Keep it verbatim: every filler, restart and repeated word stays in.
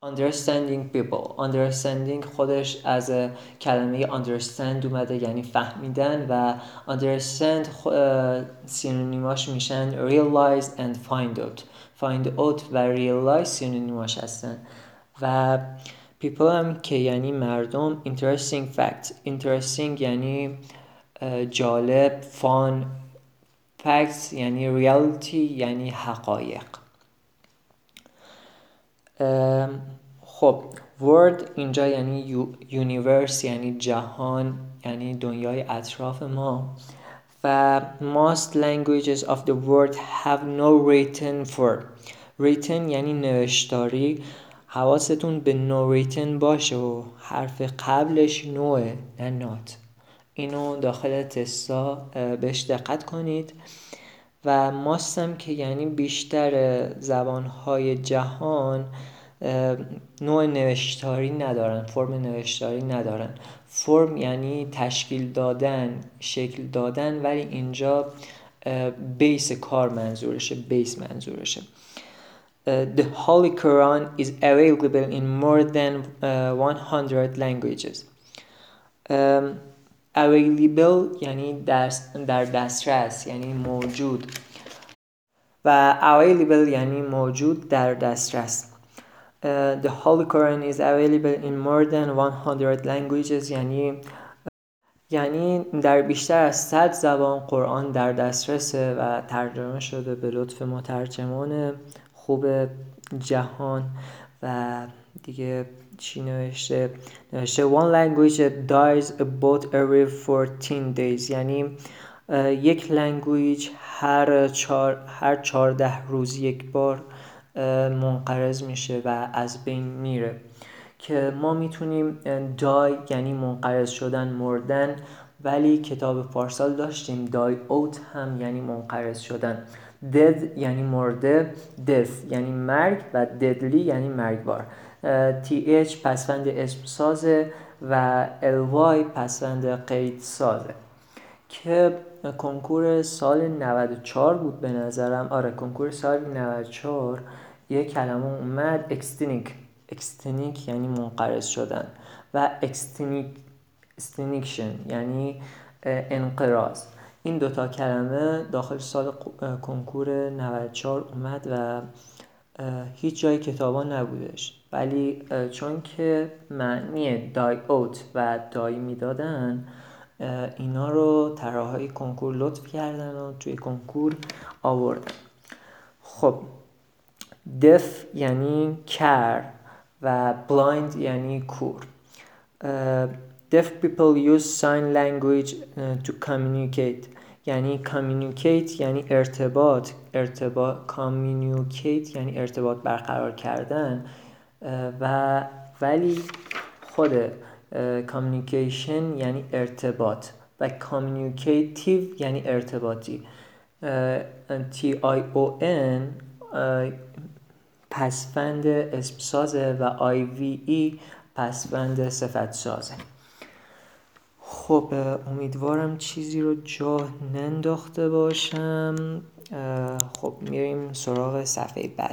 understanding people. understanding خودش از کلمه understand اومده، یعنی فهمیدن، و understand سینونیماش میشن realize and find out. find out و realize سینونیماش هستن. و people هم که یعنی مردم. interesting fact. interesting یعنی جالب. fun. facts یعنی reality یعنی حقایق. خب world اینجا یعنی universe یعنی جهان، یعنی دنیای اطراف ما. و most languages of the world have no written form. written یعنی نوشتاری. حواستون به no written باشه و حرف قبلش نوه نه not. اینو داخل تستا بهش دقت کنید. و ماستم که یعنی بیشتر زبانهای جهان نوع نوشتاری ندارن، فرم نوشتاری ندارن. فرم یعنی تشکیل دادن، شکل دادن، ولی اینجا بیس کار منظورشه، بیس منظورشه. The Holy Quran is available in more than one hundred languages. available یعنی در دسترس، یعنی موجود، و available یعنی موجود در دسترس. Uh, the Holy Quran is available in more than one hundred languages یعنی یعنی در بیشتر از صد زبان قرآن در دسترسه و ترجمه شده به لطف مترجمان خوب جهان. و دیگه چی نوشته؟ نوشته one language dies about every fourteen days یعنی یک لنگویج هر چار هر چهارده روز یک بار منقرض میشه و از بین میره. که ما میتونیم دای یعنی منقرض شدن، مردن، ولی کتاب پارسال داشتیم دای اوت هم یعنی منقرض شدن. dead یعنی مرده، death یعنی مرگ و deadly یعنی مرگبار. th پسوند اسم سازه و ly پسوند قید سازه. که کنکور سال نود و چهار بود به نظرم. آره کنکور سال نود و چهار یه کلمه اومد اکستینیک. اکستینیک یعنی منقرض شدن و اکستینیک اکستینیکشن یعنی انقراض. این دوتا کلمه داخل سال کنکور نود و چهار اومد و هیچ جای کتابا نبودش، ولی چون که معنی دای اوت و دای میدادن اینا رو طراحای کنکور لطف کردن و توی کنکور آوردن. خب deaf یعنی کر و blind یعنی کور. uh, deaf people use sign language uh, to communicate یعنی communicate یعنی ارتباط ارتباط communicate یعنی ارتباط برقرار کردن. uh, و ولی خود uh, communication یعنی ارتباط و communicative یعنی ارتباطی. uh, تی آی او ان uh, پسوند اسم سازه و آی وی ای پسوند صفت سازه. خب امیدوارم چیزی رو جا ننداخته باشم. خب میریم سراغ صفحه بعد.